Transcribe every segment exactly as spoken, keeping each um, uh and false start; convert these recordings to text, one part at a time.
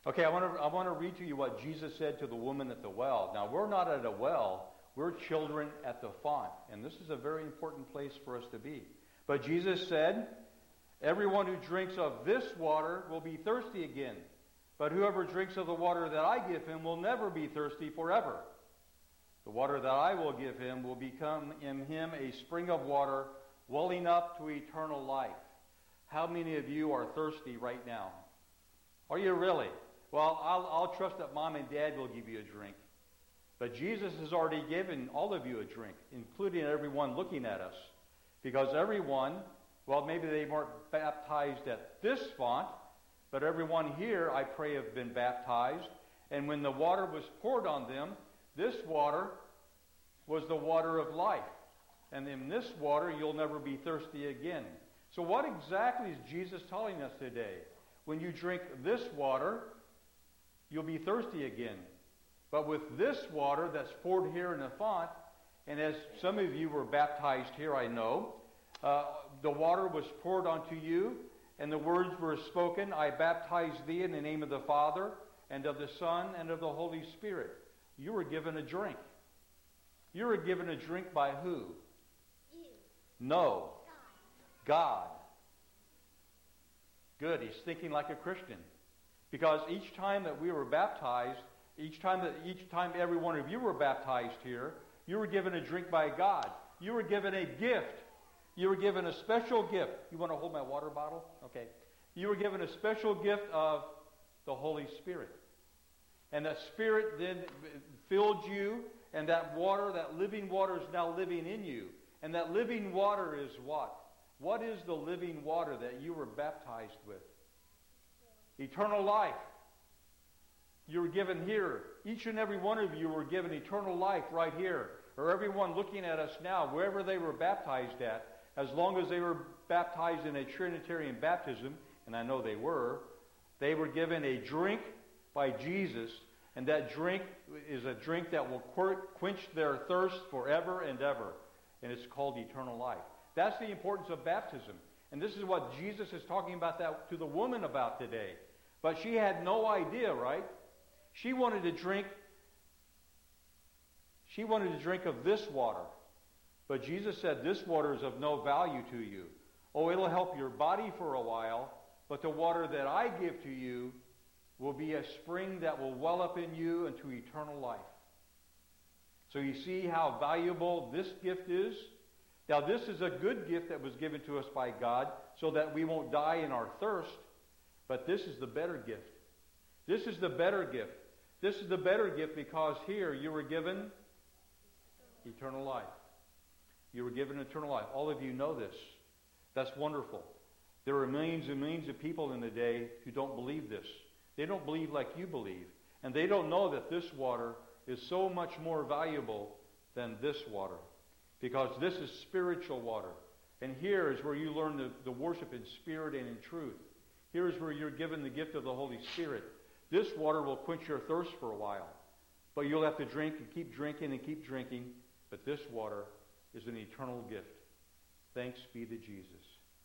Okay, I want to I want to read to you what Jesus said to the woman at the well. Now, we're not at a well. We're children at the font. And this is a very important place for us to be. But Jesus said, everyone who drinks of this water will be thirsty again. But whoever drinks of the water that I give him will never be thirsty forever. The water that I will give him will become in him a spring of water welling up to eternal life. How many of you are thirsty right now? Are you really? Well, I'll, I'll trust that Mom and Dad will give you a drink. But Jesus has already given all of you a drink, including everyone looking at us. Because everyone, well, maybe they weren't baptized at this font, but everyone here, I pray, have been baptized. And when the water was poured on them, this water was the water of life. And in this water, you'll never be thirsty again. So what exactly is Jesus telling us today? When you drink this water, you'll be thirsty again. But with this water that's poured here in the font, and as some of you were baptized here, I know, uh, the water was poured onto you, and the words were spoken, I baptize thee in the name of the Father, and of the Son, and of the Holy Spirit. You were given a drink. You were given a drink by who? You. No. God. Good. He's thinking like a Christian. Because each time that we were baptized, each time that each time every one of you were baptized here, you were given a drink by God. You were given a gift. You were given a special gift. You want to hold my water bottle? Okay. You were given a special gift of the Holy Spirit. And that Spirit then filled you, and that water, that living water is now living in you. And that living water is what? What is the living water that you were baptized with? Eternal life. You were given here. Each and every one of you were given eternal life right here. Or everyone looking at us now, wherever they were baptized at, as long as they were baptized in a Trinitarian baptism, and I know they were, they were given a drink by Jesus, and that drink is a drink that will quench their thirst forever and ever, and it's called eternal life. That's the importance of baptism. And this is what Jesus is talking about that to the woman about today. But she had no idea, right? She wanted to drink, she wanted to drink of this water. But Jesus said, this water is of no value to you. Oh, it'll help your body for a while, but the water that I give to you will be a spring that will well up in you into eternal life. So you see how valuable this gift is? Now, this is a good gift that was given to us by God so that we won't die in our thirst. But this is the better gift. This is the better gift. This is the better gift because here you were given eternal life. You were given eternal life. All of you know this. That's wonderful. There are millions and millions of people in the day who don't believe this. They don't believe like you believe. And they don't know that this water is so much more valuable than this water. Because this is spiritual water. And here is where you learn the, the worship in spirit and in truth. Here is where you're given the gift of the Holy Spirit. This water will quench your thirst for a while. But you'll have to drink and keep drinking and keep drinking. But this water is an eternal gift. Thanks be to Jesus.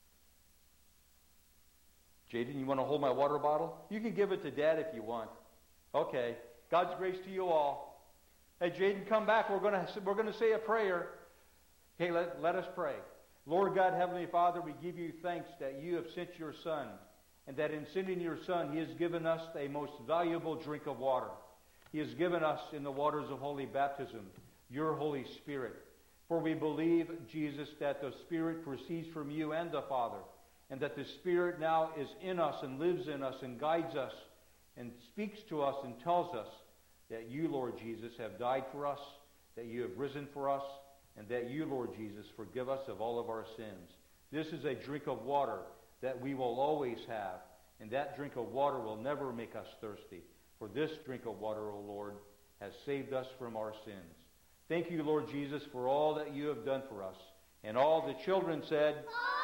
Jaden, you want to hold my water bottle? You can give it to Dad if you want. Okay. God's grace to you all. Hey, Jaden, come back. We're going to we're going to say a prayer. Okay, let, let us pray. Lord God, Heavenly Father, we give you thanks that you have sent your Son, and that in sending your Son, he has given us a most valuable drink of water. He has given us in the waters of holy baptism your Holy Spirit. For we believe, Jesus, that the Spirit proceeds from you and the Father, and that the Spirit now is in us and lives in us and guides us and speaks to us and tells us that you, Lord Jesus, have died for us, that you have risen for us, and that you, Lord Jesus, forgive us of all of our sins. This is a drink of water that we will always have, and that drink of water will never make us thirsty. For this drink of water, O Lord, has saved us from our sins. Thank you, Lord Jesus, for all that you have done for us. And all the children said,